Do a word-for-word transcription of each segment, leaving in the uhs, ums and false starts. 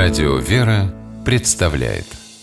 Радио «Вера» представляет.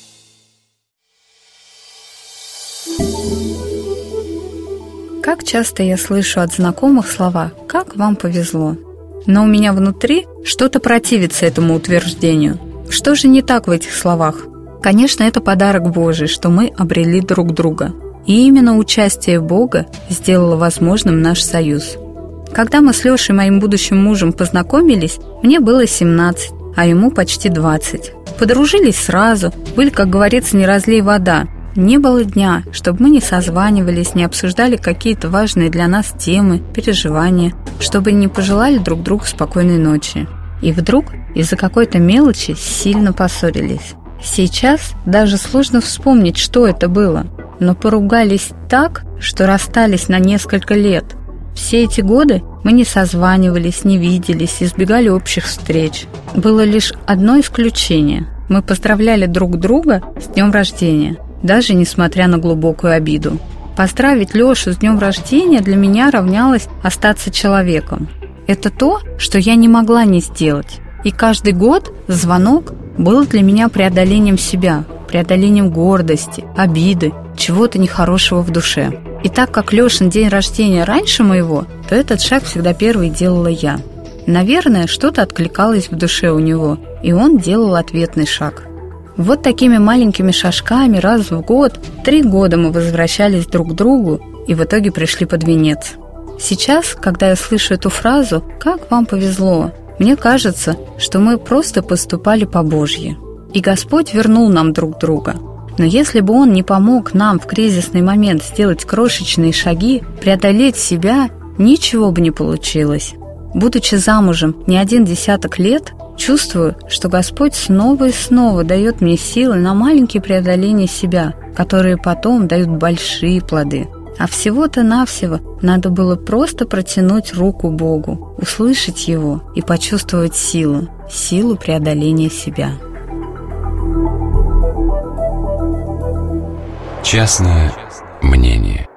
Как часто я слышу от знакомых слова «как вам повезло», но у меня внутри что-то противится этому утверждению. Что же не так в этих словах? Конечно, это подарок Божий, что мы обрели друг друга. И именно участие Бога сделало возможным наш союз. Когда мы с Лешей, моим будущим мужем, познакомились, мне было семнадцать, а ему почти двадцать. Подружились сразу, были, как говорится, не разлей вода. Не было дня, чтобы мы не созванивались, не обсуждали какие-то важные для нас темы, переживания, чтобы не пожелали друг другу спокойной ночи. И вдруг из-за какой-то мелочи сильно поссорились. Сейчас даже сложно вспомнить, что это было, но поругались так, что расстались на несколько лет. Все эти годы мы не созванивались, не виделись, избегали общих встреч. Было лишь одно исключение. Мы поздравляли друг друга с днем рождения, даже несмотря на глубокую обиду. Поздравить Лешу с днем рождения для меня равнялось остаться человеком. Это то, что я не могла не сделать. И каждый год звонок был для меня преодолением себя, преодолением гордости, обиды, чего-то нехорошего в душе. И так как Лешин день рождения раньше моего, то этот шаг всегда первый делала я. Наверное, что-то откликалось в душе у него, и он делал ответный шаг. Вот такими маленькими шажками раз в год, три года мы возвращались друг к другу и в итоге пришли под венец. Сейчас, когда я слышу эту фразу «как вам повезло», мне кажется, что мы просто поступали по-божьи. И Господь вернул нам друг друга. Но если бы Он не помог нам в кризисный момент сделать крошечные шаги, преодолеть себя, ничего бы не получилось. Будучи замужем не один десяток лет, чувствую, что Господь снова и снова дает мне силы на маленькие преодоления себя, которые потом дают большие плоды. А всего-то навсего надо было просто протянуть руку Богу, услышать Его и почувствовать силу, силу преодоления себя. Частное мнение.